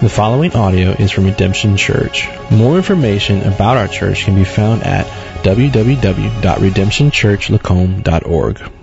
The following audio is from Redemption Church. More information about our church can be found at www.redemptionchurchlacombe.org.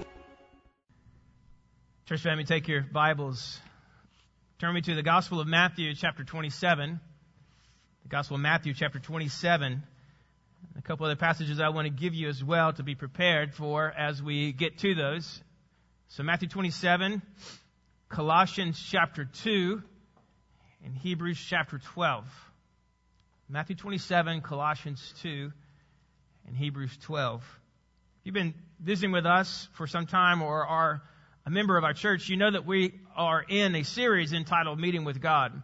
Church family, take your Bibles. Turn me to the Gospel of Matthew, chapter 27. The Gospel of Matthew, chapter 27. A couple other passages I want to give you as well to be prepared for as we get to those. So Matthew 27, Colossians chapter 2, and Hebrews chapter 12. Matthew 27, Colossians 2, and Hebrews 12. If you've been visiting with us for some time or are a member of our church, you know that we are in a series entitled Meeting with God.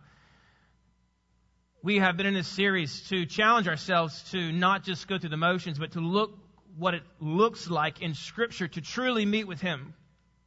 We have been in this series to challenge ourselves to not just go through the motions, but to look what it looks like in Scripture to truly meet with Him.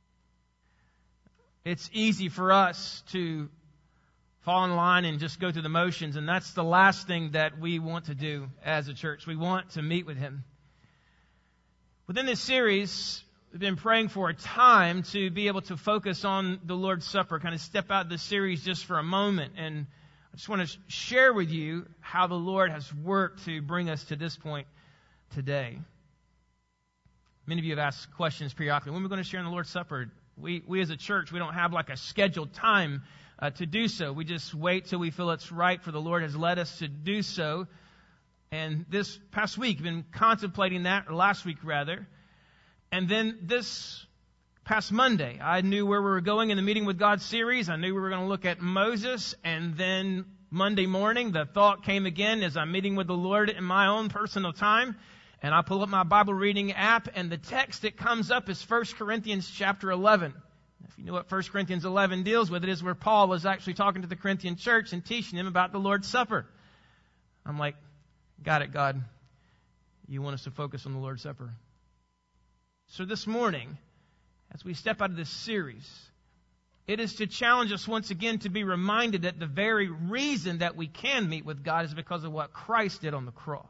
It's easy for us to fall in line and just go through the motions, and that's the last thing that we want to do as a church. We want to meet with Him. Within this series, we've been praying for a time to be able to focus on the Lord's Supper, kind of step out of the series just for a moment, and I just want to share with you how the Lord has worked to bring us to this point today. Many of you have asked questions periodically. When are we going to share in the Lord's Supper? We as a church, we don't have like a scheduled time to do so. We just wait till we feel it's right, for the Lord has led us to do so. And this past week, I've been contemplating that, or last week rather. And then this past Monday, I knew where we were going in the Meeting with God series. I knew we were going to look at Moses. And then Monday morning, the thought came again as I'm meeting with the Lord in my own personal time. And I pull up my Bible reading app, and the text that comes up is 1 Corinthians chapter 11. If you know what 1 Corinthians 11 deals with, it is where Paul was actually talking to the Corinthian church and teaching them about the Lord's Supper. I'm like, got it, God. You want us to focus on the Lord's Supper. So this morning, as we step out of this series, it is to challenge us once again to be reminded that the very reason that we can meet with God is because of what Christ did on the cross.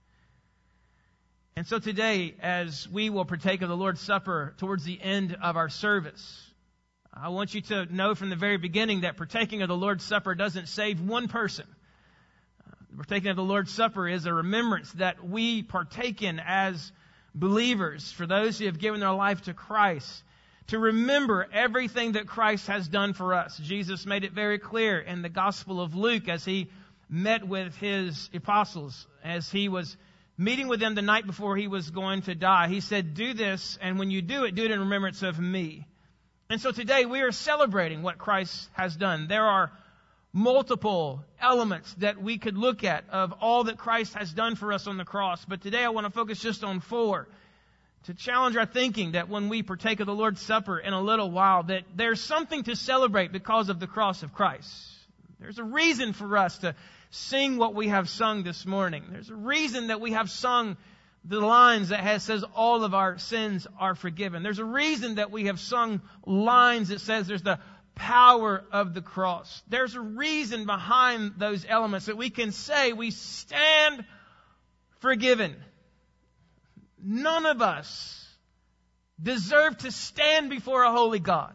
And so today, as we will partake of the Lord's Supper towards the end of our service, I want you to know from the very beginning that partaking of the Lord's Supper doesn't save one person. Partaking of the Lord's Supper is a remembrance that we partake in as believers, for those who have given their life to Christ, to remember everything that Christ has done for us. Jesus made it very clear in the Gospel of Luke as He met with His apostles, as He was meeting with them the night before He was going to die. He said, do this, and when you do it in remembrance of me. And so today we are celebrating what Christ has done. There are multiple elements that we could look at of all that Christ has done for us on the cross. But today I want to focus just on 4 to challenge our thinking that when we partake of the Lord's Supper in a little while, that there's something to celebrate because of the cross of Christ. There's a reason for us to sing what we have sung this morning. There's a reason that we have sung the lines that says all of our sins are forgiven. There's a reason that we have sung lines that says there's the power of the cross. There's a reason behind those elements that we can say we stand forgiven. None of us deserve to stand before a holy God.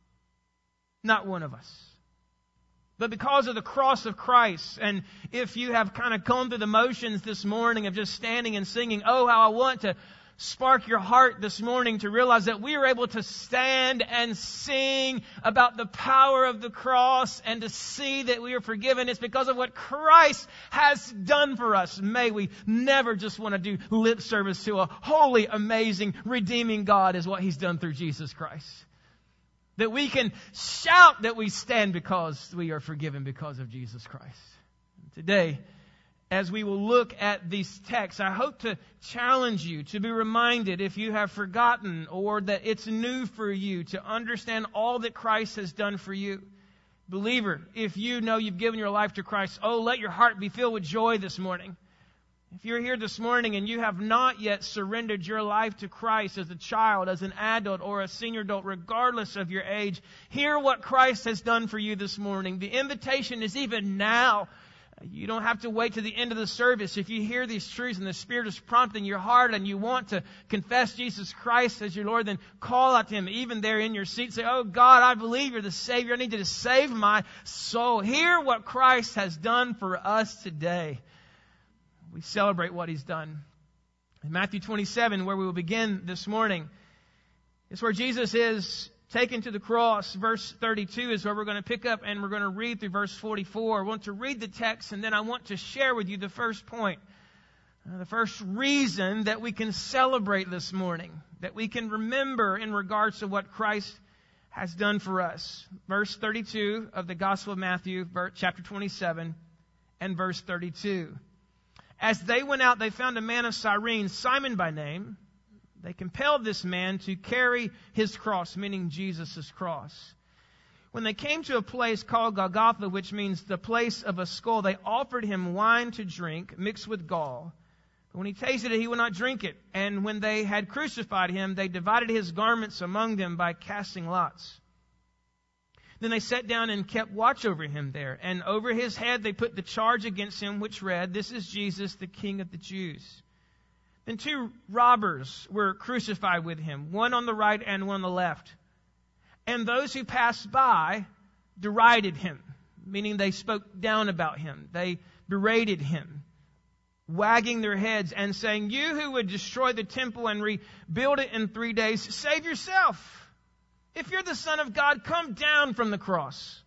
Not one of us. But because of the cross of Christ, and if you have kind of gone through the motions this morning of just standing and singing, oh, how I want to spark your heart this morning to realize that we are able to stand and sing about the power of the cross and to see that we are forgiven. It's because of what Christ has done for us. May we never just want to do lip service to a holy, amazing, redeeming God is what He's done through Jesus Christ. That we can shout that we stand because we are forgiven because of Jesus Christ. Today, as we will look at these texts, I hope to challenge you to be reminded, if you have forgotten or that it's new for you, to understand all that Christ has done for you. Believer, if you know you've given your life to Christ, let your heart be filled with joy this morning. If you're here this morning and you have not yet surrendered your life to Christ as a child, as an adult, or a senior adult, regardless of your age, hear what Christ has done for you this morning. The invitation is even now You don't have to wait to the end of the service. If you hear these truths and the Spirit is prompting your heart and you want to confess Jesus Christ as your Lord, then call out to Him. Even there in your seat, say, oh God, I believe You're the Savior. I need You to save my soul. Hear what Christ has done for us today. We celebrate what He's done. In Matthew 27, where we will begin this morning, is where Jesus is taken to the cross. Verse 32 is where we're going to pick up, and we're going to read through verse 44. I want to read the text, and then I want to share with you the first point, the first reason that we can celebrate this morning, that we can remember in regards to what Christ has done for us. Verse 32 of the Gospel of Matthew, chapter 27, and verse 32. As they went out, they found a man of Cyrene, Simon by name. They compelled this man to carry his cross, meaning Jesus' cross. When they came to a place called Golgotha, which means the place of a skull, they offered him wine to drink mixed with gall. But when he tasted it, he would not drink it. And when they had crucified him, they divided his garments among them by casting lots. Then they sat down and kept watch over him there. And over his head they put the charge against him, which read, "This is Jesus, the King of the Jews." Then 2 robbers were crucified with him, one on the right and one on the left. And those who passed by derided him, meaning they spoke down about him. They berated him, wagging their heads and saying, "You who would destroy the temple and rebuild it in 3 days, save yourself. If you're the Son of God, come down from the cross."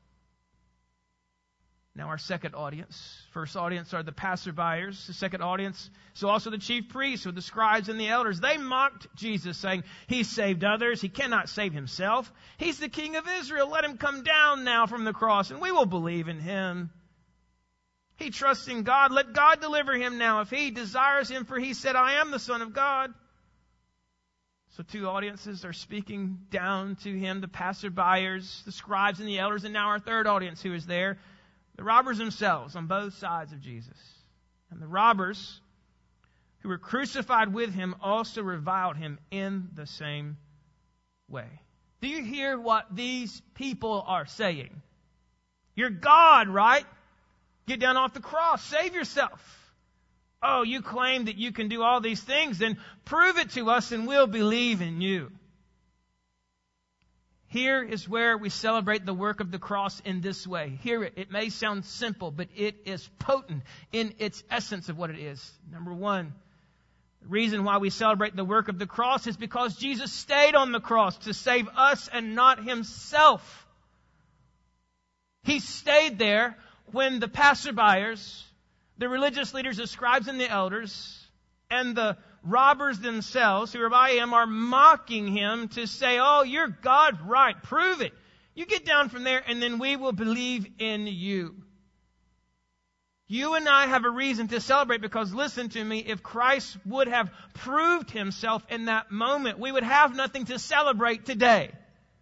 Now our second audience. First audience are the passerbyers. The second audience, so also the chief priests with the scribes and the elders. They mocked Jesus, saying, "He saved others. He cannot save himself. He's the King of Israel. Let him come down now from the cross, and we will believe in him. He trusts in God. Let God deliver him now if he desires him, for he said, 'I am the Son of God.'" So 2 audiences are speaking down to him, the passerbyers, the scribes and the elders, and now our third audience who is there, the robbers themselves on both sides of Jesus. And the robbers who were crucified with him also reviled him in the same way. Do you hear what these people are saying? You're God, right? Get down off the cross. Save yourself. Oh, you claim that you can do all these things, then prove it to us and we'll believe in you. Here is where we celebrate the work of the cross in this way. Hear it. It may sound simple, but it is potent in its essence of what it is. Number 1, the reason why we celebrate the work of the cross is because Jesus stayed on the cross to save us and not himself. He stayed there when the passerbyers, the religious leaders, the scribes and the elders, and the robbers themselves who are by him are mocking him to say, "Oh, you're God, right? Prove it. You get down from there and then we will believe in you." You and I have a reason to celebrate because, listen to me, if Christ would have proved himself in that moment, we would have nothing to celebrate today.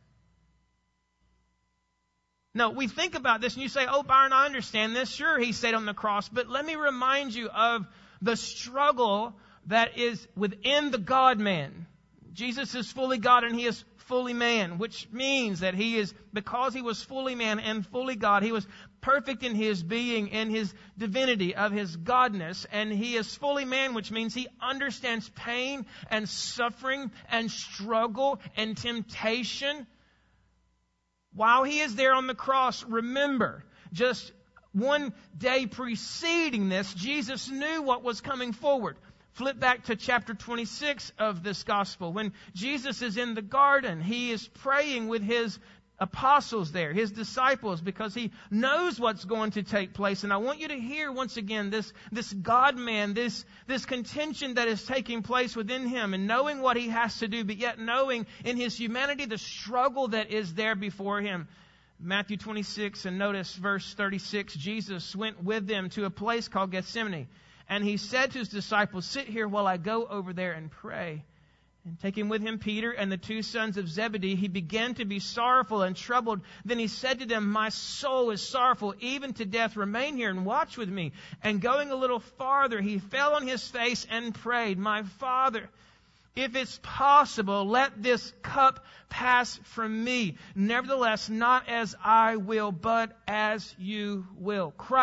No, we think about this and you say, "Oh, Byron, I understand this. Sure, he stayed on the cross." But let me remind you of the struggle that is within the God-man. Jesus is fully God and he is fully man, which means that he is, because he was fully man and fully God, he was perfect in his being and his divinity of his godness, and he is fully man, which means he understands pain and suffering and struggle and temptation. While he is there on the cross, remember, just one day preceding this, Jesus knew what was coming forward. Flip back to chapter 26 of this gospel. When Jesus is in the garden, he is praying with his apostles there, his disciples, because he knows what's going to take place. And I want you to hear once again this God-man, this contention that is taking place within him, and knowing what he has to do, but yet knowing in his humanity the struggle that is there before him. Matthew 26, and notice verse 36, Jesus went with them to a place called Gethsemane. And he said to his disciples, "Sit here while I go over there and pray." And taking with him Peter and the 2 sons of Zebedee, he began to be sorrowful and troubled. Then he said to them, "My soul is sorrowful, even to death. Remain here and watch with me." And going a little farther, he fell on his face and prayed, "My Father, if it's possible, let this cup pass from me. Nevertheless, not as I will, but as you will." Christ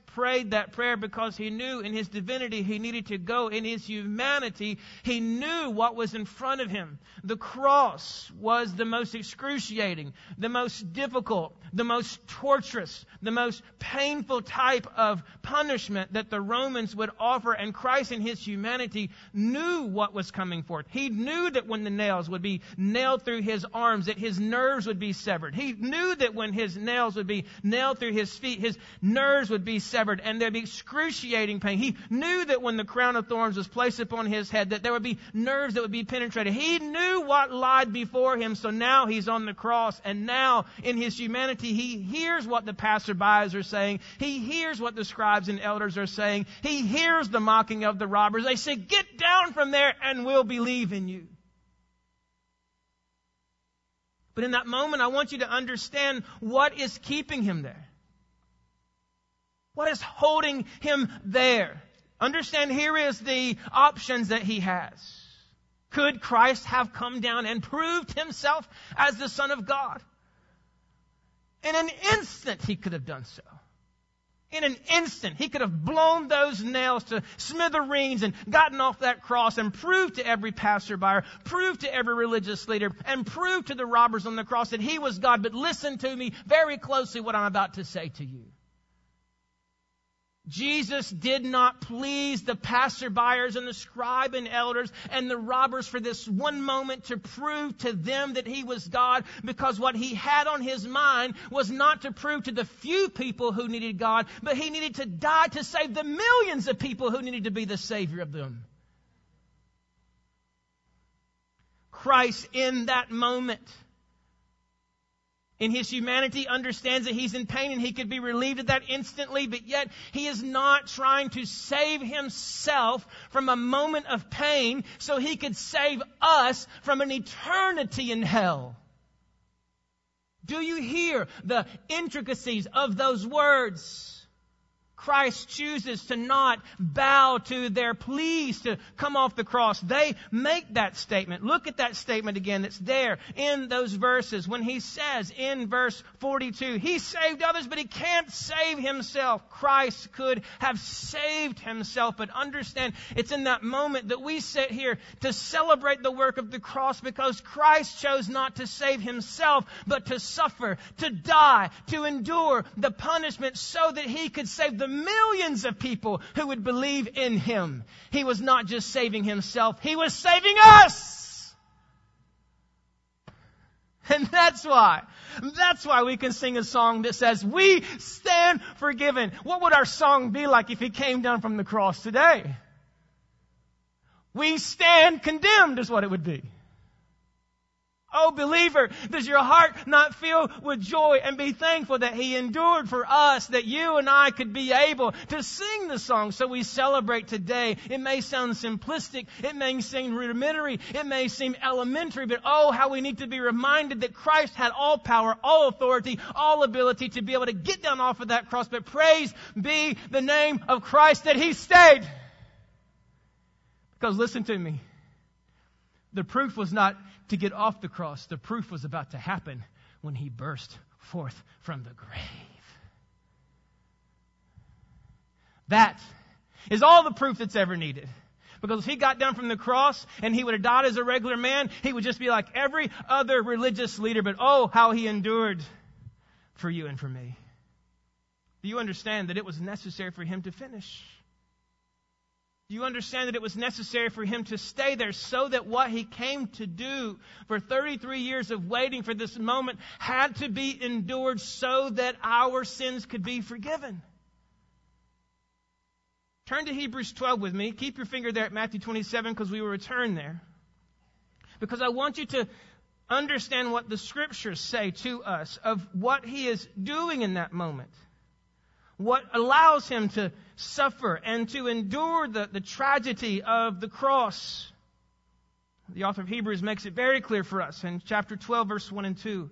prayed that prayer because he knew in his divinity he needed to go. In his humanity, he knew what was in front of him. The cross was the most excruciating, the most difficult, the most torturous, the most painful type of punishment that the Romans would offer. And Christ in his humanity knew what was coming forth. He knew that when the nails would be nailed through his arms, that his nerves would be severed. He knew that when his nails would be nailed through his feet, his nerves would be severed and there'd be excruciating pain. He knew that when the crown of thorns was placed upon his head, that there would be nerves that would be penetrated. He knew what lied before him, so now he's on the cross, and now in his humanity, he hears what the passerbys are saying. He hears what the scribes and elders are saying. He hears the mocking of the robbers. They say, "Get down from there and we'll believe in you." But in that moment, I want you to understand what is keeping him there. What is holding him there? Understand, here is the options that he has. Could Christ have come down and proved himself as the Son of God? In an instant, he could have done so. In an instant, he could have blown those nails to smithereens and gotten off that cross and proved to every passerby, proved to every religious leader, and proved to the robbers on the cross that he was God. But listen to me very closely what I'm about to say to you. Jesus did not please the passerbyers and the scribe and elders and the robbers for this one moment to prove to them that he was God, because what he had on his mind was not to prove to the few people who needed God, but he needed to die to save the millions of people who needed to be the Savior of them. Christ in that moment, in his humanity, understands that he's in pain and he could be relieved of that instantly, but yet he is not trying to save himself from a moment of pain so he could save us from an eternity in hell. Do you hear the intricacies of those words? Christ chooses to not bow to their pleas to come off the cross. They make that statement. Look at that statement again that's there in those verses. When he says in verse 42, he saved others, but he can't save himself. Christ could have saved himself, but understand, it's in that moment that we sit here to celebrate the work of the cross, because Christ chose not to save himself, but to suffer, to die, to endure the punishment so that he could save the millions of people who would believe in him. He was not just saving himself, he was saving us. And that's why we can sing a song that says, "We stand forgiven." What would our song be like if he came down from the cross today? "We stand condemned" is what it would be. Oh, believer, does your heart not fill with joy and be thankful that he endured for us, that you and I could be able to sing the song? So we celebrate today. It may sound simplistic. It may seem rudimentary. It may seem elementary. But oh, how we need to be reminded that Christ had all power, all authority, all ability to be able to get down off of that cross. But praise be the name of Christ that he stayed. Because listen to me. The proof was not to get off the cross. The proof was about to happen when he burst forth from the grave. That is all the proof that's ever needed. Because if he got down from the cross and he would have died as a regular man, he would just be like every other religious leader. But oh, how he endured for you and for me. Do you understand that it was necessary for him to finish? Do you understand that it was necessary for him to stay there so that what he came to do for 33 years of waiting for this moment had to be endured so that our sins could be forgiven? Turn to Hebrews 12 with me. Keep your finger there at Matthew 27 because we will return there. Because I want you to understand what the Scriptures say to us of what he is doing in that moment. What allows him to suffer and to endure the tragedy of the cross. The author of Hebrews makes it very clear for us in chapter 12, verse 1 and 2.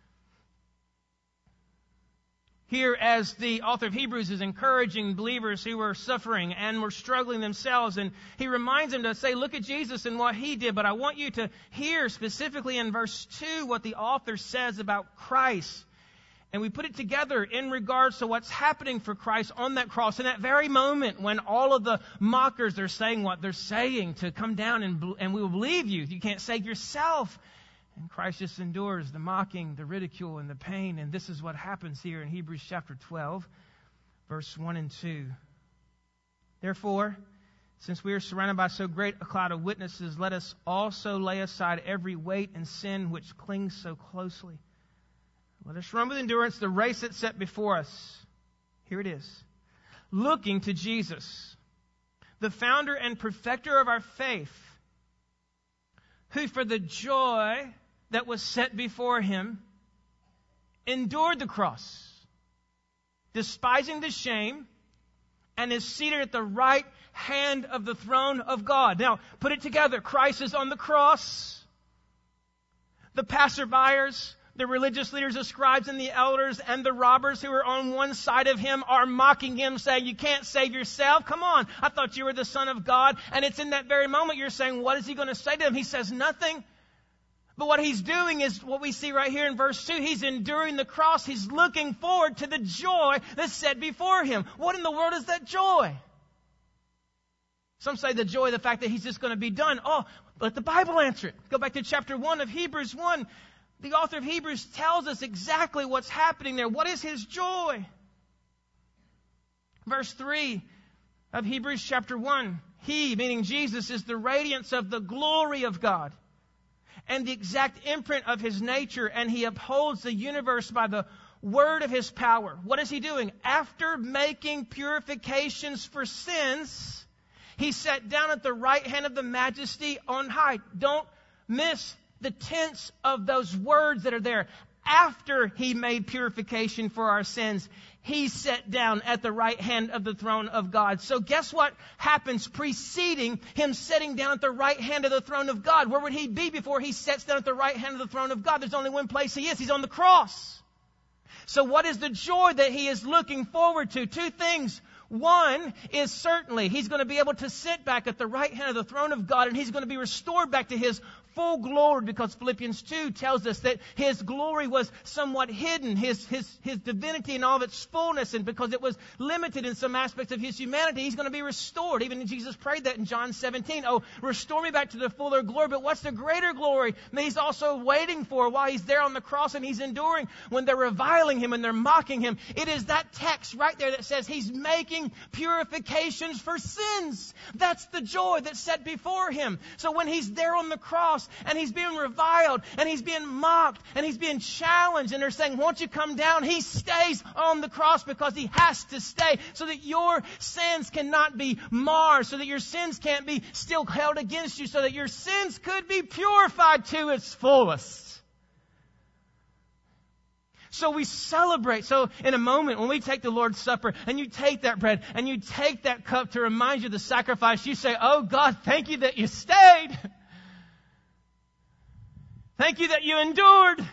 Here, as the author of Hebrews is encouraging believers who were suffering and were struggling themselves, and he reminds them to say, look at Jesus and what he did. But I want you to hear specifically in verse 2 what the author says about Christ And we put it together in regards to what's happening for Christ on that cross. In that very moment when all of the mockers are saying what they're saying, to come down and we will believe you. You can't save yourself. And Christ just endures the mocking, the ridicule, and the pain. And this is what happens here in Hebrews chapter 12, verse 1 and 2. Therefore, since we are surrounded by so great a cloud of witnesses, let us also lay aside every weight and sin which clings so closely. Let us run with endurance the race that's set before us. Here it is. Looking to Jesus, the founder and perfecter of our faith, who for the joy that was set before him endured the cross, despising the shame, and is seated at the right hand of the throne of God. Now, put it together. Christ is on the cross. The passerbyers, the religious leaders, the scribes and the elders, and the robbers who are on one side of him are mocking him, saying, you can't save yourself. Come on, I thought you were the Son of God. And it's in that very moment you're saying, what is he going to say to him? He says nothing. But what he's doing is what we see right here in verse 2. He's enduring the cross. He's looking forward to the joy that's set before him. What in the world is that joy? Some say the joy of the fact that he's just going to be done. Oh, let the Bible answer it. Go back to chapter 1 of Hebrews 1. The author of Hebrews tells us exactly what's happening there. What is his joy? Verse 3 of Hebrews chapter 1. He, meaning Jesus, is the radiance of the glory of God and the exact imprint of his nature, and he upholds the universe by the word of his power. What is he doing? After making purifications for sins, he sat down at the right hand of the majesty on high. Don't miss the tense of those words that are there. After he made purification for our sins, he sat down at the right hand of the throne of God. So guess what happens preceding him sitting down at the right hand of the throne of God? Where would he be before he sits down at the right hand of the throne of God? There's only one place he is. He's on the cross. So what is the joy that he is looking forward to? Two things. One is certainly he's going to be able to sit back at the right hand of the throne of God, and he's going to be restored back to his full glory, because Philippians 2 tells us that his glory was somewhat hidden, his divinity in all of its fullness, and because it was limited in some aspects of his humanity, he's going to be restored. Even Jesus prayed that in John 17. Oh, restore me back to the fuller glory. But what's the greater glory that he's also waiting for while he's there on the cross and he's enduring when they're reviling him and they're mocking him? It is that text right there that says he's making purifications for sins. That's the joy that's set before him. So when he's there on the cross, and he's being reviled, and he's being mocked, and he's being challenged, and they're saying, won't you come down? He stays on the cross because he has to stay so that your sins cannot be marred, so that your sins can't be still held against you, so that your sins could be purified to its fullest. So we celebrate. So in a moment when we take the Lord's Supper and you take that bread and you take that cup to remind you of the sacrifice, you say, oh God, thank you that you stayed. Thank you that you endured,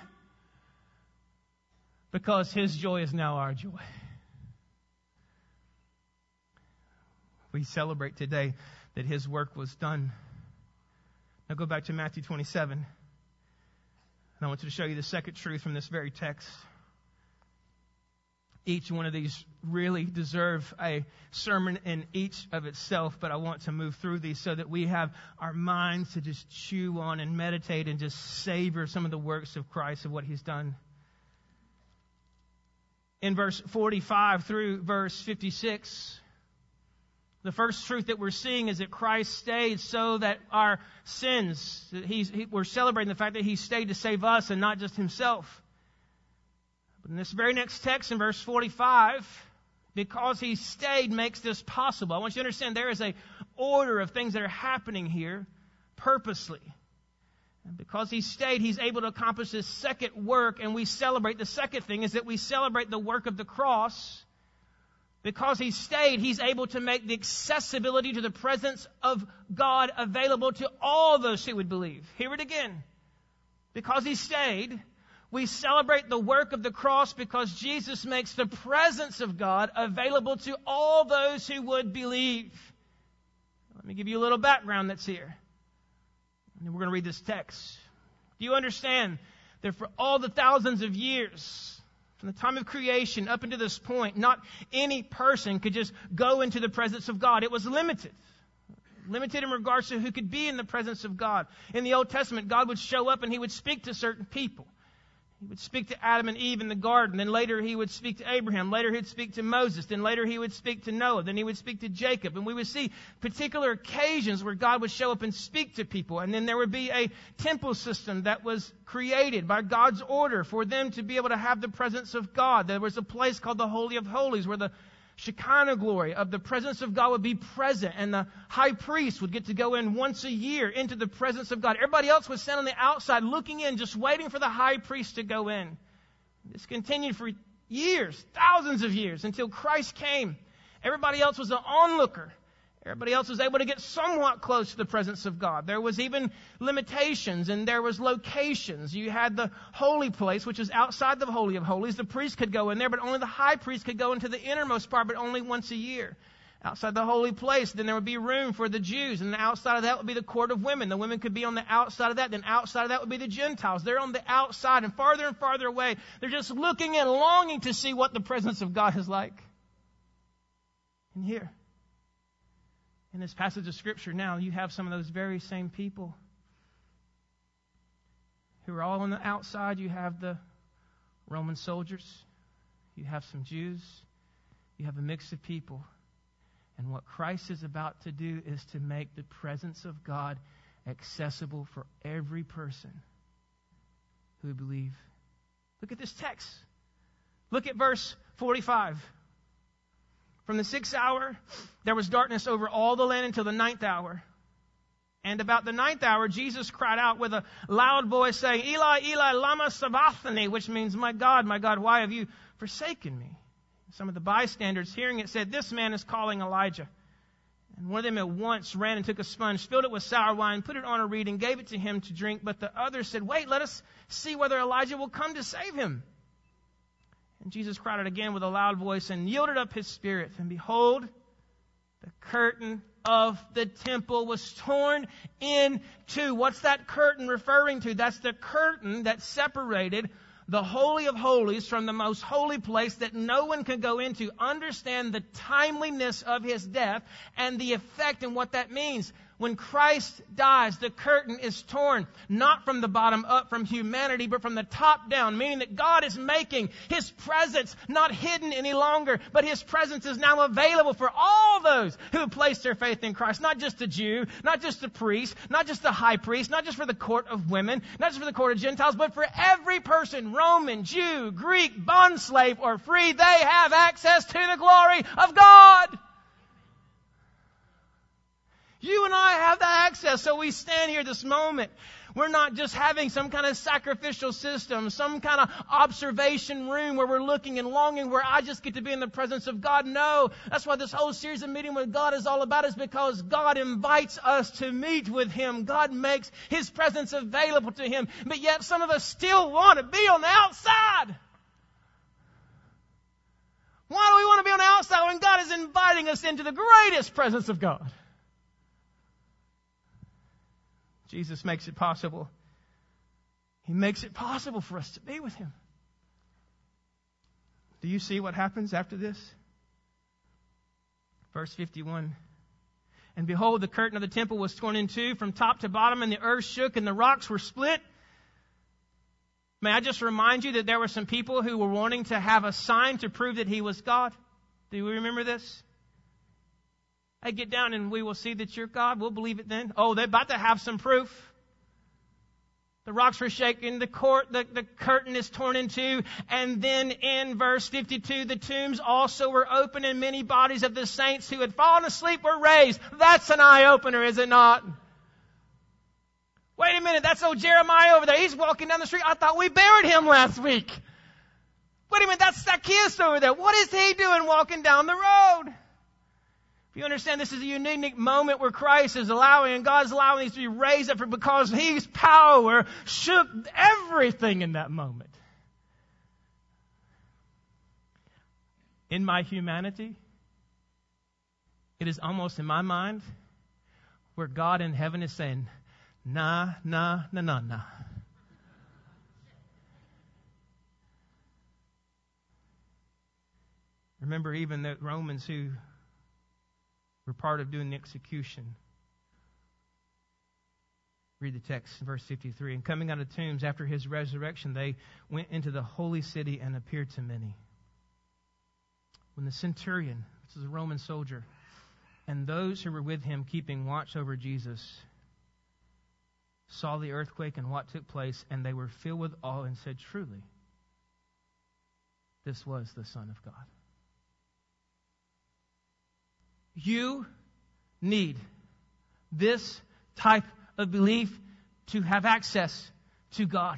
because his joy is now our joy. We celebrate today that his work was done. Now go back to Matthew 27. And I want to show you the second truth from this very text. Each one of these really deserve a sermon in each of itself, but I want to move through these so that we have our minds to just chew on and meditate and just savor some of the works of Christ, of what he's done. In verse 45 through verse 56, the first truth that we're seeing is that Christ stayed so that our sins, we're celebrating the fact that he stayed to save us and not just himself. But in this very next text, in verse 45, because he stayed makes this possible. I want you to understand there is an order of things that are happening here purposely. And because he stayed, he's able to accomplish this second work, and we celebrate. The second thing is that we celebrate the work of the cross. Because he stayed, he's able to make the accessibility to the presence of God available to all those who would believe. Hear it again. Because he stayed, we celebrate the work of the cross, because Jesus makes the presence of God available to all those who would believe. Let me give you a little background that's here. And then we're going to read this text. Do you understand that for all the thousands of years, From the time of creation up until this point, not any person could just go into the presence of God. It was limited. Limited in regards to who could be in the presence of God. In the Old Testament, God would show up and He would speak to certain people. He would speak to Adam and Eve in the garden. Then later He would speak to Abraham. Later He'd speak to Moses. Then later He would speak to Noah. Then He would speak to Jacob. And we would see particular occasions where God would show up and speak to people. And then there would be a temple system that was created by God's order for them to be able to have the presence of God. There was a place called the Holy of Holies where the Shekinah glory of the presence of God would be present, and the high priest would get to go in once a year into the presence of God. Everybody else was sitting on the outside looking in, just waiting for the high priest to go in. This continued for years, thousands of years, until Christ came. Everybody else was an onlooker. Everybody else was able to get somewhat close to the presence of God. There was even limitations, and there was locations. You had the holy place, which is outside the Holy of Holies. The priest could go in there, but only the high priest could go into the innermost part, but only once a year. Outside the holy place, then there would be room for the Jews, and the outside of that would be the court of women. The women could be on the outside of that, then outside of that would be the Gentiles. They're on the outside, and farther away. They're just looking and longing to see what the presence of God is like. And here, in this passage of Scripture now, you have some of those very same people who are all on the outside. You have the Roman soldiers. You have some Jews. You have a mix of people. And what Christ is about to do is to make the presence of God accessible for every person who would believe. Look at this text. Look at verse 45. From the 6th hour, there was darkness over all the land until the 9th hour. And about the 9th hour, Jesus cried out with a loud voice, saying, Eli, Eli, lama sabachthani, which means, my God, why have you forsaken me? Some of the bystanders hearing it said, this man is calling Elijah. And one of them at once ran and took a sponge, filled it with sour wine, put it on a reed, and gave it to him to drink. But the others said, wait, let us see whether Elijah will come to save him. And Jesus cried out again with a loud voice and yielded up His spirit. And behold, the curtain of the temple was torn in two. What's that curtain referring to? That's the curtain that separated the Holy of Holies from the most holy place that no one could go into. Understand the timeliness of His death and the effect and what that means. When Christ dies, the curtain is torn, not from the bottom up from humanity, but from the top down, meaning that God is making His presence not hidden any longer, but His presence is now available for all those who place their faith in Christ. Not just the Jew, not just the priest, not just the high priest, not just for the court of women, not just for the court of Gentiles, but for every person, Roman, Jew, Greek, bondslave, or free, they have access to the glory of God. You and I have that access, so we stand here this moment. We're not just having some kind of sacrificial system, some kind of observation room where we're looking and longing, where I just get to be in the presence of God. No, that's why this whole series of Meeting with God is all about, is because God invites us to meet with Him. God makes His presence available to Him, but yet some of us still want to be on the outside. Why do we want to be on the outside when God is inviting us into the greatest presence of God? Jesus makes it possible. He makes it possible for us to be with Him. Do you see what happens after this? Verse 51. And behold, the curtain of the temple was torn in two from top to bottom, and the earth shook, and the rocks were split. May I just remind you that there were some people who were wanting to have a sign to prove that He was God. Do we remember this? Hey, get down and we will see that you're God. We'll believe it then. Oh, they're about to have some proof. The rocks were shaken. The curtain is torn in two. And then in verse 52, the tombs also were open, and many bodies of the saints who had fallen asleep were raised. That's an eye-opener, is it not? Wait a minute, that's old Jeremiah over there. He's walking down the street. I thought we buried him last week. Wait a minute, that's Zacchaeus over there. What is he doing walking down the road? If you understand, this is a unique moment where Christ is allowing, and God's allowing these to be raised up because His power shook everything in that moment. In my humanity, it is almost in my mind where God in heaven is saying, nah, nah, nah, nah, nah. Remember even the Romans who were part of doing the execution. Read the text, verse 53. And coming out of tombs after his resurrection, they went into the holy city and appeared to many. When the centurion, this is a Roman soldier, and those who were with him keeping watch over Jesus, saw the earthquake and what took place, and they were filled with awe and said, truly, this was the Son of God. You need this type of belief to have access to God.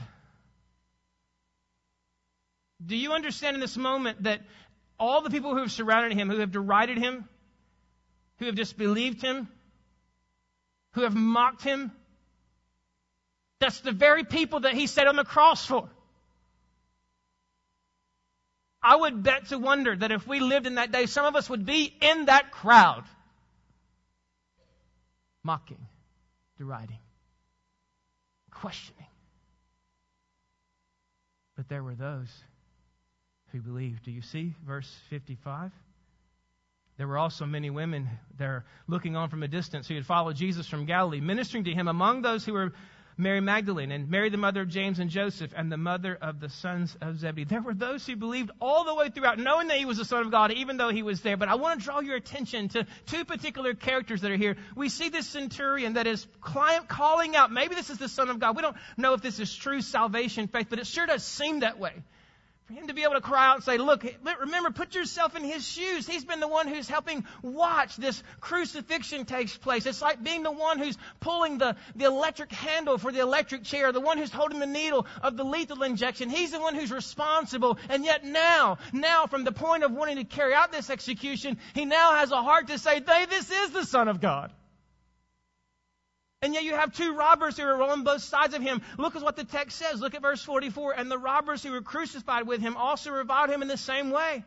Do you understand in this moment that all the people who have surrounded him, who have derided him, who have disbelieved him, who have mocked him, that's the very people that he sat on the cross for? I would bet to wonder that if we lived in that day, some of us would be in that crowd, mocking, deriding, questioning. But there were those who believed. Do you see verse 55? There were also many women there looking on from a distance who had followed Jesus from Galilee, ministering to him. Among those who were Mary Magdalene and Mary the mother of James and Joseph and the mother of the sons of Zebedee. There were those who believed all the way throughout, knowing that he was the Son of God, even though he was there. But I want to draw your attention to two particular characters that are here. We see this centurion that is calling out, maybe this is the Son of God. We don't know if this is true salvation faith, but it sure does seem that way. For him to be able to cry out and say, look, remember, put yourself in his shoes. He's been the one who's helping watch this crucifixion takes place. It's like being the one who's pulling the electric handle for the electric chair, the one who's holding the needle of the lethal injection. He's the one who's responsible. And yet now from the point of wanting to carry out this execution, he now has a heart to say, this is the Son of God. And yet you have two robbers who are on both sides of him. Look at what the text says. Look at verse 44. And the robbers who were crucified with him also reviled him in the same way.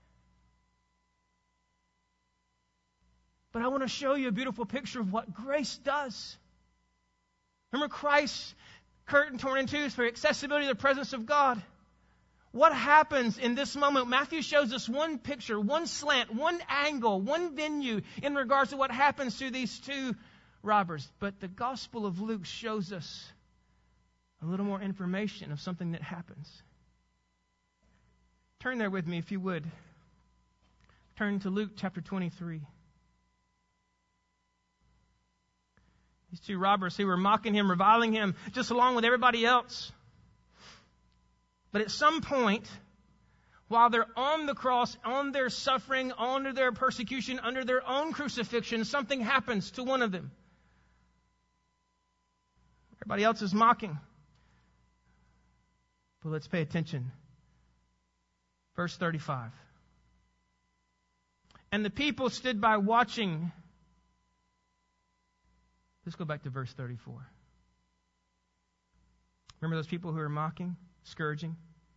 But I want to show you a beautiful picture of what grace does. Remember Christ's curtain torn in two for accessibility to the presence of God. What happens in this moment? Matthew shows us one picture, one slant, one angle, one venue in regards to what happens to these two robbers. But the Gospel of Luke shows us a little more information of something that happens. Turn there with me if you would. Turn to Luke chapter 23. These two robbers who were mocking him, reviling him, just along with everybody else. But at some point, while they're on the cross, on their suffering, under their persecution, under their own crucifixion, something happens to one of them. Everybody else is mocking. But let's pay attention. Verse 35. And the people stood by watching. Let's go back to verse 34. Remember those people who are mocking, scourging?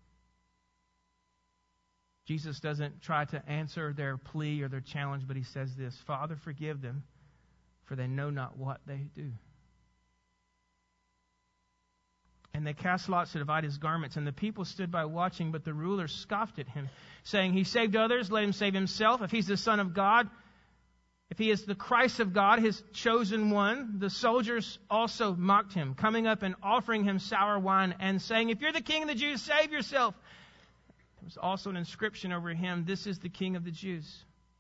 Jesus doesn't try to answer their plea or their challenge, but he says this, Father, forgive them, for they know not what they do. And they cast lots to divide his garments. And the people stood by watching, but the rulers scoffed at him, saying, He saved others, let him save himself. If he's the Son of God, if he is the Christ of God, his chosen one. The soldiers also mocked him, coming up and offering him sour wine, and saying, If you're the King of the Jews, save yourself. There was also an inscription over him, This is the King of the Jews.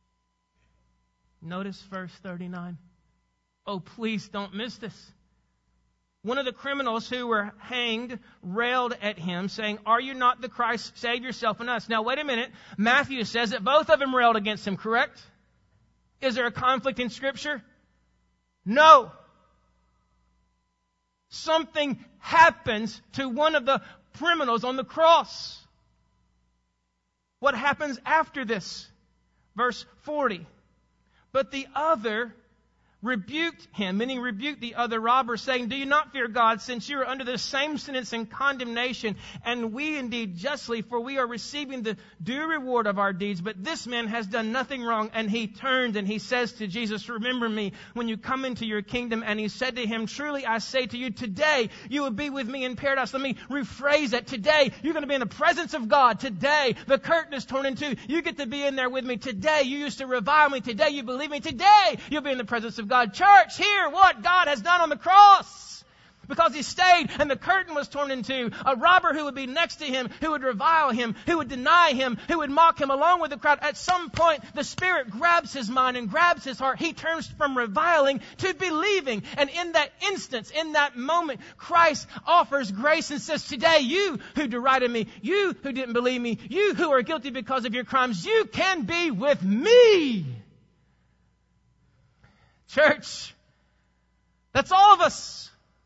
Notice verse 39. Oh, please don't miss this. One of the criminals who were hanged railed at him, saying, Are you not the Christ? Save yourself and us. Now, wait a minute. Matthew says that both of them railed against him, correct? Is there a conflict in Scripture? No. Something happens to one of the criminals on the cross. What happens after this? Verse 40. But the other rebuked him, meaning rebuked the other robbers, saying, do you not fear God, since you are under the same sentence and condemnation, and we indeed justly, for we are receiving the due reward of our deeds, but this man has done nothing wrong. And he turns and he says to Jesus, remember me when you come into your kingdom. And he said to him, truly I say to you, today you will be with me in paradise. Let me rephrase that. Today you're going to be in the presence of God. Today the curtain is torn in two. You get to be in there with me. Today you used to revile me. Today you believe me. Today you'll be in the presence of God. Church, hear what God has done on the cross. Because he stayed and the curtain was torn in two. A robber who would be next to him, who would revile him, who would deny him, who would mock him along with the crowd. At some point, the Spirit grabs his mind and grabs his heart. He turns from reviling to believing. And in that instance, in that moment, Christ offers grace and says, today, you who derided me, you who didn't believe me, you who are guilty because of your crimes, you can be with me. Church, that's all of us.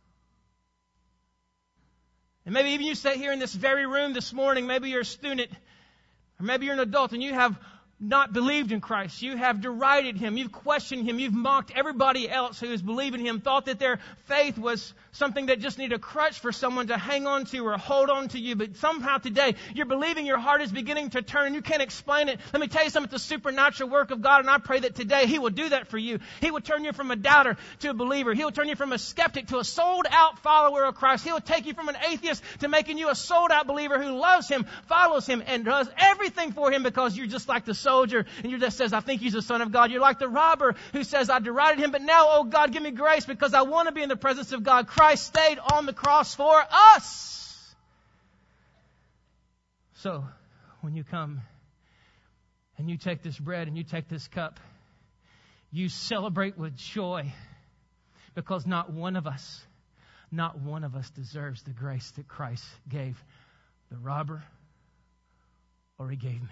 And maybe even you sit here in this very room this morning, maybe you're a student, or maybe you're an adult and you have not believed in Christ. You have derided Him. You've questioned Him. You've mocked everybody else who has believed in Him, thought that their faith was something that just needed a crutch for someone to hang on to or hold on to you. But somehow today, you're believing, your heart is beginning to turn and you can't explain it. Let me tell you something, it's a supernatural work of God, and I pray that today He will do that for you. He will turn you from a doubter to a believer. He will turn you from a skeptic to a sold-out follower of Christ. He will take you from an atheist to making you a sold-out believer who loves Him, follows Him, and does everything for Him because you're just like the soldier and you just says, I think He's the Son of God. You're like the robber who says, I derided Him, but now, oh God, give me grace because I want to be in the presence of God. Christ stayed on the cross for us. So, when you come and you take this bread and you take this cup, you celebrate with joy because not one of us deserves the grace that Christ gave the robber or He gave me.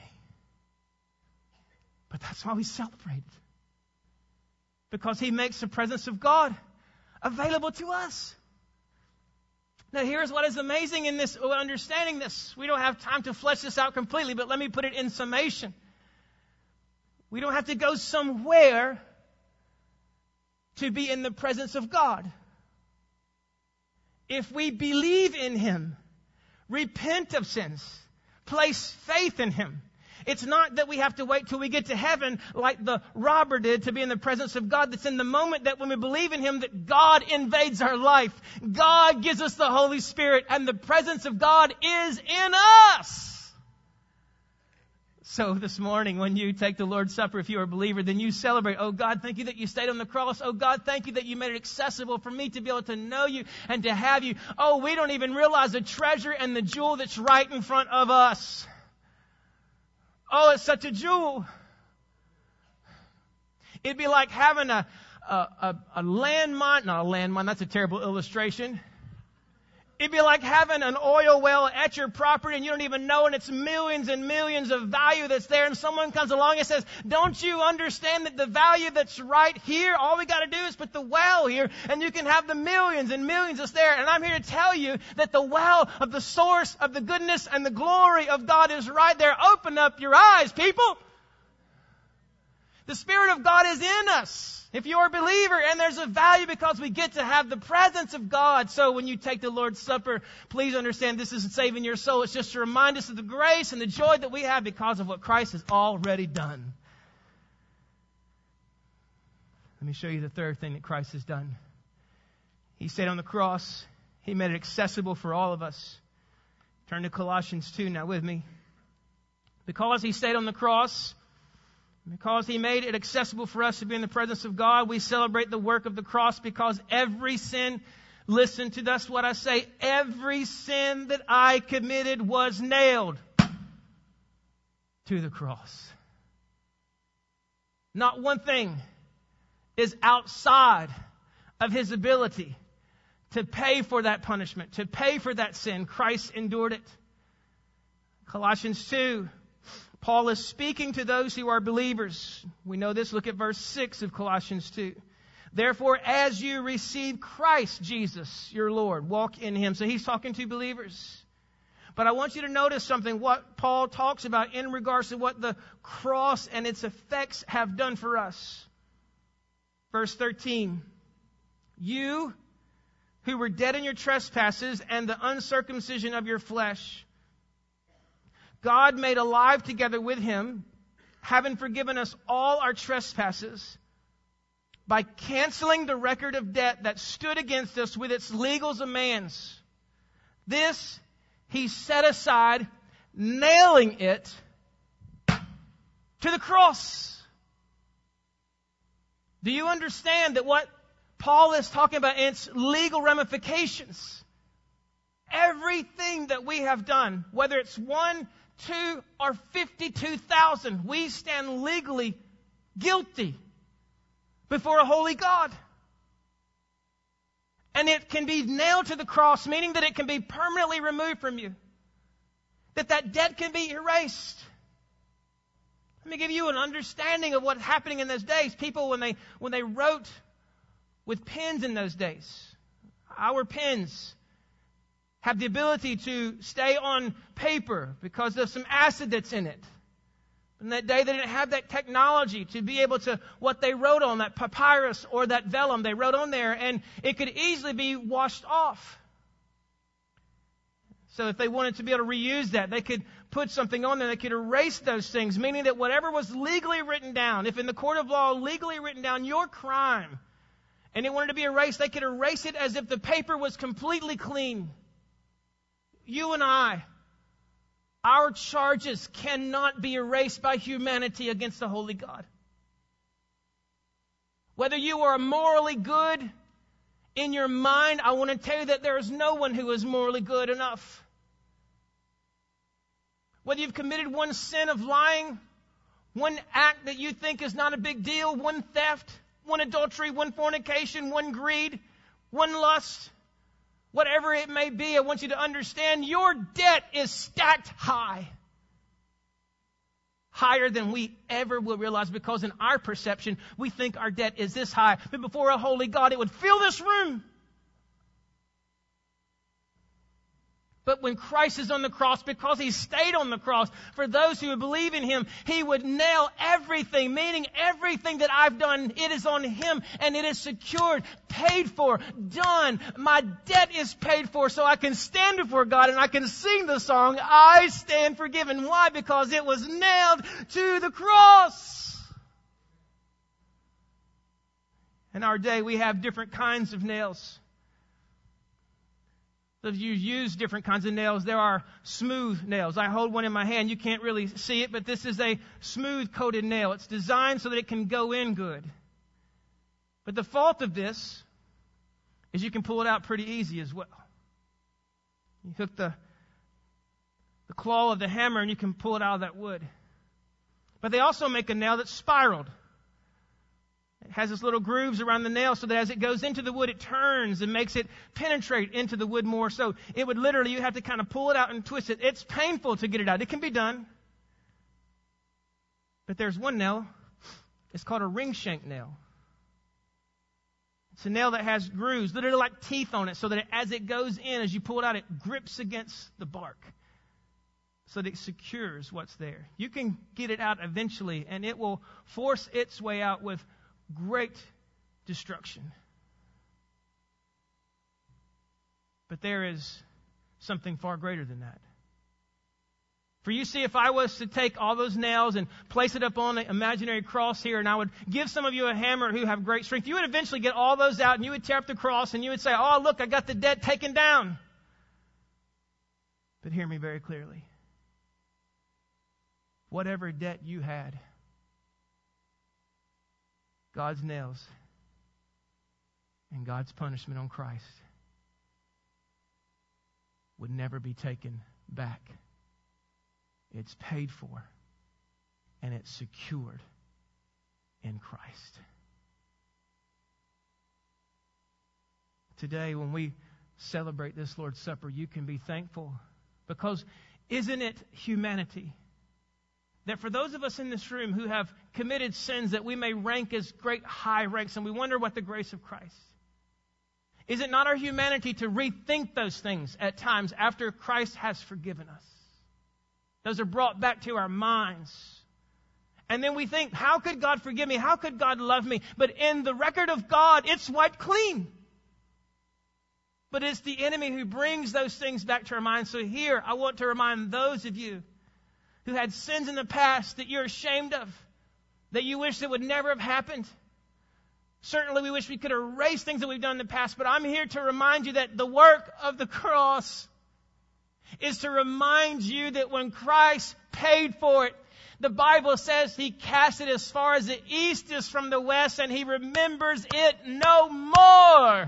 But that's why we celebrate. Because He makes the presence of God available to us. Now here's what is amazing in this, understanding this. We don't have time to flesh this out completely, but let me put it in summation. We don't have to go somewhere to be in the presence of God. If we believe in Him, repent of sins, place faith in Him, it's not that we have to wait till we get to heaven like the robber did to be in the presence of God. That's in the moment that when we believe in Him that God invades our life. God gives us the Holy Spirit and the presence of God is in us. So this morning when you take the Lord's Supper, if you are a believer, then you celebrate. Oh God, thank You that You stayed on the cross. Oh God, thank You that You made it accessible for me to be able to know You and to have You. Oh, we don't even realize the treasure and the jewel that's right in front of us. Oh, it's such a jewel. It'd be like having a landmine. Not a landmine, that's a terrible illustration. It'd be like having an oil well at your property and you don't even know, and it's millions and millions of value that's there, and someone comes along and says, don't you understand that the value that's right here, all we got to do is put the well here and you can have the millions and millions that's there. And I'm here to tell you that the well of the source of the goodness and the glory of God is right there. Open up your eyes, people. The Spirit of God is in us. If you're a believer, and there's a value because we get to have the presence of God. So when you take the Lord's Supper, please understand this isn't saving your soul. It's just to remind us of the grace and the joy that we have because of what Christ has already done. Let me show you the third thing that Christ has done. He stayed on the cross. He made it accessible for all of us. Turn to Colossians 2 now with me. Because He stayed on the cross, because He made it accessible for us to be in the presence of God, we celebrate the work of the cross because every sin, listen to that's what I say, every sin that I committed was nailed to the cross. Not one thing is outside of His ability to pay for that punishment, to pay for that sin. Christ endured it. Colossians 2. Paul is speaking to those who are believers. We know this. Look at verse 6 of Colossians 2. Therefore, as you receive Christ Jesus, your Lord, walk in Him. So he's talking to believers. But I want you to notice something, what Paul talks about in regards to what the cross and its effects have done for us. Verse 13. You who were dead in your trespasses and the uncircumcision of your flesh, God made alive together with him, having forgiven us all our trespasses, by canceling the record of debt that stood against us with its legal demands. This he set aside, nailing it to the cross. Do you understand that what Paul is talking about in its legal ramifications? Everything that we have done, whether it's 1, 2, or 52,000, we stand legally guilty before a holy God. And it can be nailed to the cross, meaning that it can be permanently removed from you. That debt can be erased. Let me give you an understanding of what's happening in those days. People, when they wrote with pens in those days, our pens have the ability to stay on paper because of some acid that's in it. In that day, they didn't have that technology to be able to, what they wrote on, that papyrus or that vellum, they wrote on there, and it could easily be washed off. So if they wanted to be able to reuse that, they could put something on there, they could erase those things, meaning that whatever was legally written down, if in the court of law legally written down your crime, and it wanted to be erased, they could erase it as if the paper was completely clean. You and I, our charges cannot be erased by humanity against the holy God. Whether you are morally good in your mind, I want to tell you that there is no one who is morally good enough. Whether you've committed one sin of lying, one act that you think is not a big deal, one theft, one adultery, one fornication, one greed, one lust, whatever it may be, I want you to understand your debt is stacked high. Higher than we ever will realize, because in our perception, we think our debt is this high. But before a holy God, it would fill this room. But when Christ is on the cross, because he stayed on the cross, for those who believe in him, he would nail everything, meaning everything that I've done, it is on him, and it is secured, paid for, done. My debt is paid for, so I can stand before God and I can sing the song, I stand forgiven. Why? Because it was nailed to the cross. In our day, we have different kinds of nails. If you use different kinds of nails, there are smooth nails. I hold one in my hand. You can't really see it, but this is a smooth coated nail. It's designed so that it can go in good. But the fault of this is you can pull it out pretty easy as well. You hook the claw of the hammer and you can pull it out of that wood. But they also make a nail that's spiraled. It has this little grooves around the nail so that as it goes into the wood, it turns and makes it penetrate into the wood more. So it would literally, you have to kind of pull it out and twist it. It's painful to get it out. It can be done. But there's one nail. It's called a ring shank nail. It's a nail that has grooves, literally like teeth on it, so that as it goes in, as you pull it out, it grips against the bark so that it secures what's there. You can get it out eventually, and it will force its way out with great destruction. But there is something far greater than that. For you see, if I was to take all those nails and place it up on the imaginary cross here, and I would give some of you a hammer who have great strength, you would eventually get all those out and you would tear up the cross and you would say, oh, look, I got the debt taken down. But hear me very clearly. Whatever debt you had, God's nails and God's punishment on Christ would never be taken back. It's paid for and it's secured in Christ. Today, when we celebrate this Lord's Supper, you can be thankful, because isn't it humanity that for those of us in this room who have committed sins that we may rank as great high ranks, and we wonder what the grace of Christ, is it not our humanity to rethink those things at times after Christ has forgiven us? Those are brought back to our minds. And then we think, how could God forgive me? How could God love me? But in the record of God, it's wiped clean. But it's the enemy who brings those things back to our minds. So here, I want to remind those of you who had sins in the past that you're ashamed of, that you wish that would never have happened. Certainly we wish we could erase things that we've done in the past, but I'm here to remind you that the work of the cross is to remind you that when Christ paid for it, the Bible says He cast it as far as the east is from the west, and He remembers it no more.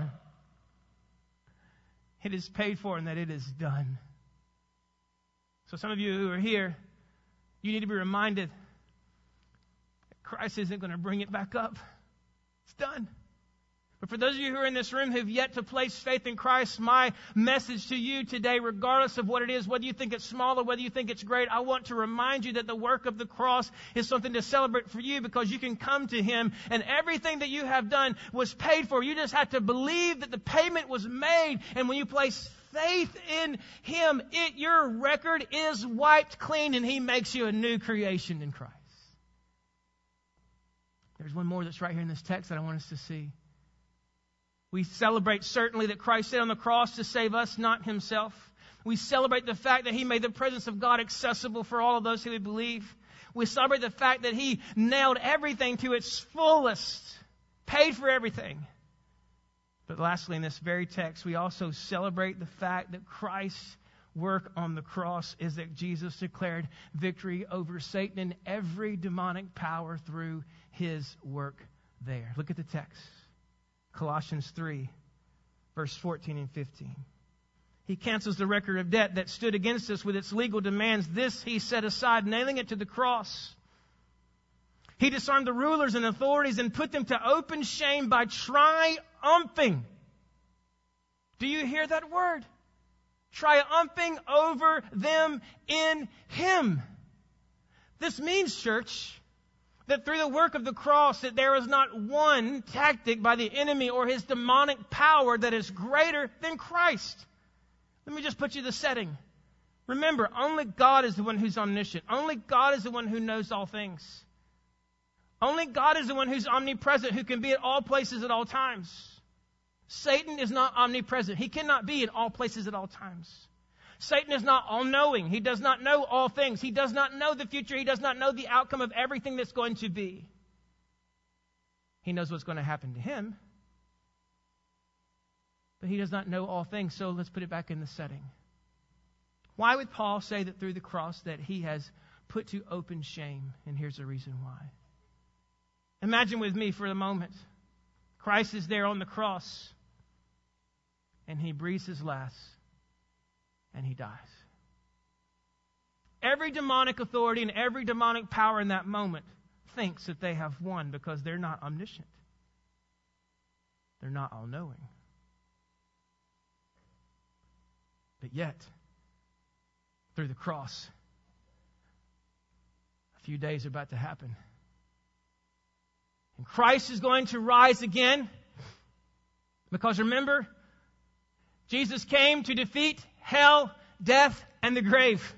It is paid for and that it is done. So some of you who are here, you need to be reminded that Christ isn't going to bring it back up. It's done. But for those of you who are in this room who have yet to place faith in Christ, my message to you today, regardless of what it is, whether you think it's small or whether you think it's great, I want to remind you that the work of the cross is something to celebrate for you, because you can come to Him and everything that you have done was paid for. You just have to believe that the payment was made, and when you place faith in Him, your record is wiped clean and He makes you a new creation in Christ. There's one more that's right here in this text that I want us to see. We celebrate certainly that Christ stayed on the cross to save us, not Himself. We celebrate the fact that He made the presence of God accessible for all of those who would believe. We celebrate the fact that He nailed everything to its fullest, paid for everything. But lastly, in this very text, we also celebrate the fact that Christ's work on the cross is that Jesus declared victory over Satan and every demonic power through His work there. Look at the text. Colossians 3, verse 14 and 15. He cancels the record of debt that stood against us with its legal demands. This He set aside, nailing it to the cross. He disarmed the rulers and authorities and put them to open shame by triumphing. Do you hear that word? Triumphing over them in Him. This means, church, that through the work of the cross, that there is not one tactic by the enemy or his demonic power that is greater than Christ. Let me just put you the setting. Remember, only God is the one who's omniscient. Only God is the one who knows all things. Only God is the one who's omnipresent, who can be at all places at all times. Satan is not omnipresent. He cannot be in all places at all times. Satan is not all-knowing. He does not know all things. He does not know the future. He does not know the outcome of everything that's going to be. He knows what's going to happen to him, but he does not know all things. So let's put it back in the setting. Why would Paul say that through the cross that he has put to open shame? And here's the reason why. Imagine with me for a moment. Christ is there on the cross, and He breathes His last, and He dies. Every demonic authority and every demonic power in that moment thinks that they have won because they're not omniscient. They're not all-knowing. But yet, through the cross, a few days are about to happen. And Christ is going to rise again. Because remember, Jesus came to defeat hell, death, and the grave.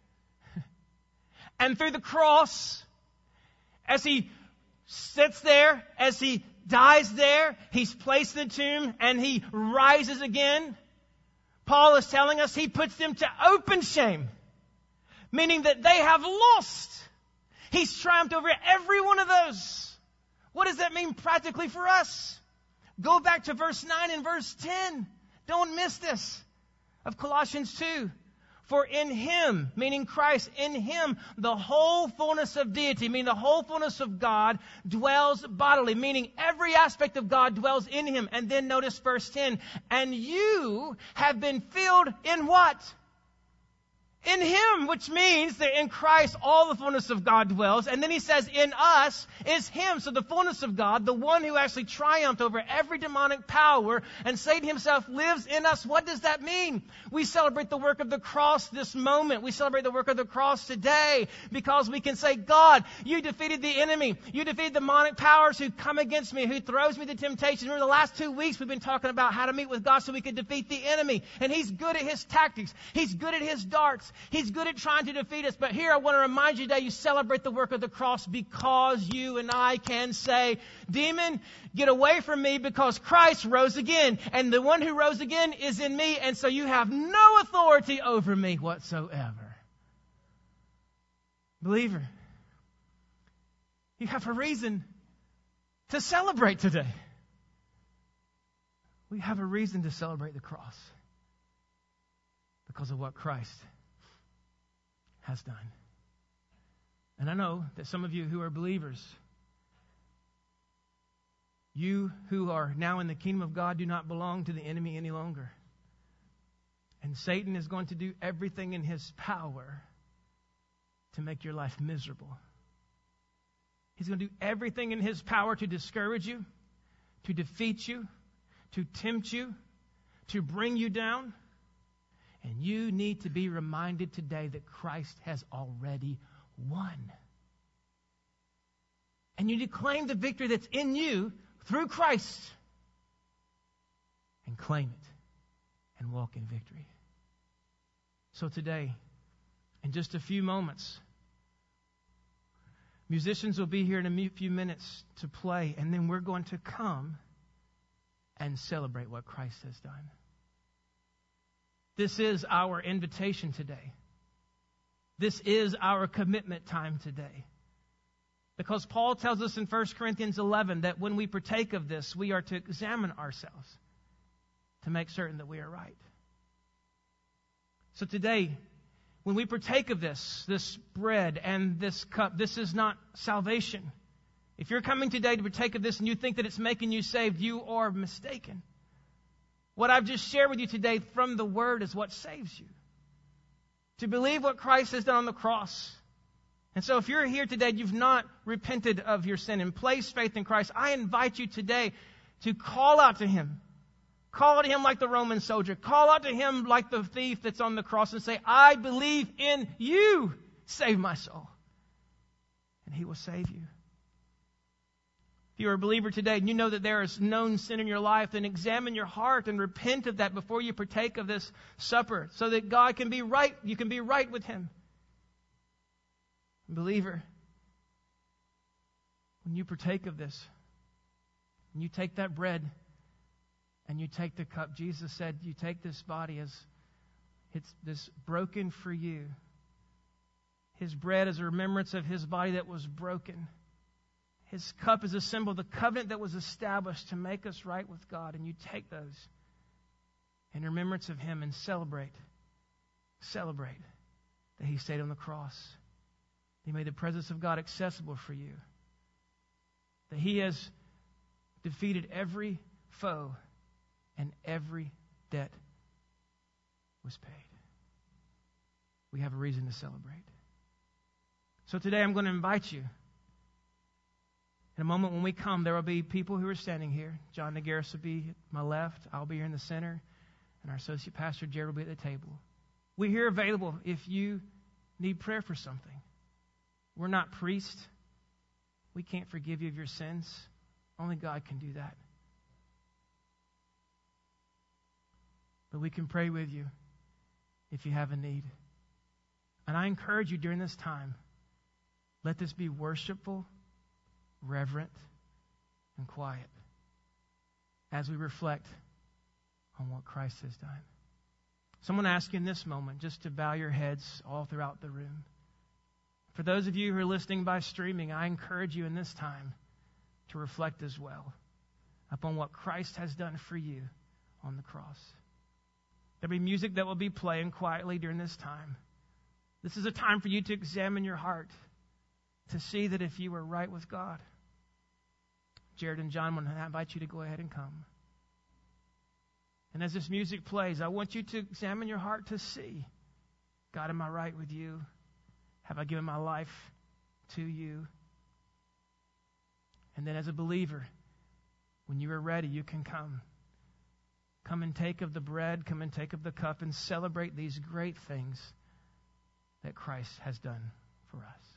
And through the cross, as He sits there, as He dies there, He's placed in the tomb, and He rises again. Paul is telling us He puts them to open shame, meaning that they have lost. He's triumphed over every one of those. What does that mean practically for us? Go back to verse 9 and verse 10. Don't miss this. Of Colossians 2. For in Him, meaning Christ, in Him, the whole fullness of deity, meaning the whole fullness of God, dwells bodily, meaning every aspect of God dwells in Him. And then notice verse 10. And you have been filled in what? In Him, which means that in Christ all the fullness of God dwells. And then he says, in us is Him. So the fullness of God, the one who actually triumphed over every demonic power, and Satan himself lives in us. What does that mean? We celebrate the work of the cross this moment. We celebrate the work of the cross today because we can say, God, You defeated the enemy. You defeated demonic powers who come against me, who throws me to temptation. Remember the last 2 weeks we've been talking about how to meet with God so we could defeat the enemy. And He's good at his tactics. He's good at his darts. He's good at trying to defeat us. But here I want to remind you today, you celebrate the work of the cross because you and I can say, demon, get away from me because Christ rose again. And the one who rose again is in me. And so you have no authority over me whatsoever. Believer, you have a reason to celebrate today. We have a reason to celebrate the cross because of what Christ has done. And I know that some of you who are believers, you who are now in the kingdom of God, do not belong to the enemy any longer. And Satan is going to do everything in his power to make your life miserable. He's going to do everything in his power to discourage you, to defeat you, to tempt you, to bring you down. And you need to be reminded today that Christ has already won. And you need to claim the victory that's in you through Christ and claim it and walk in victory. So today, in just a few moments, musicians will be here in a few minutes to play, and then we're going to come and celebrate what Christ has done. This is our invitation today. This is our commitment time today. Because Paul tells us in 1 Corinthians 11 that when we partake of this, we are to examine ourselves to make certain that we are right. So today, when we partake of this bread and this cup, this is not salvation. If you're coming today to partake of this and you think that it's making you saved, you are mistaken. What I've just shared with you today from the Word is what saves you. To believe what Christ has done on the cross. And so if you're here today, you've not repented of your sin and placed faith in Christ, I invite you today to call out to Him. Call out to Him like the Roman soldier. Call out to Him like the thief that's on the cross and say, I believe in you. Save my soul. And He will save you. If you're a believer today and you know that there is known sin in your life, then examine your heart and repent of that before you partake of this supper so that God can be right. You can be right with Him. Believer, when you partake of this, and you take that bread and you take the cup, Jesus said, you take this body as it's this broken for you. His bread is a remembrance of His body that was broken. His cup is a symbol of the covenant that was established to make us right with God. And you take those in remembrance of Him and celebrate that He stayed on the cross. He made the presence of God accessible for you. That He has defeated every foe and every debt was paid. We have a reason to celebrate. So today I'm going to invite you. In a moment when we come, there will be people who are standing here. John Nagaris will be at my left. I'll be here in the center. And our associate pastor, Jared, will be at the table. We're here available if you need prayer for something. We're not priests. We can't forgive you of your sins. Only God can do that. But we can pray with you if you have a need. And I encourage you during this time, let this be worshipful, reverent, and quiet as we reflect on what Christ has done. So I'm going to ask you in this moment just to bow your heads all throughout the room. For those of you who are listening by streaming, I encourage you in this time to reflect as well upon what Christ has done for you on the cross. There'll be music that will be playing quietly during this time. This is a time for you to examine your heart to see that if you are right with God. Jared and John, want to invite you to go ahead and come. And as this music plays, I want you to examine your heart to see, God, am I right with you? Have I given my life to you? And then as a believer, when you are ready, you can come. Come and take of the bread, come and take of the cup, and celebrate these great things that Christ has done for us.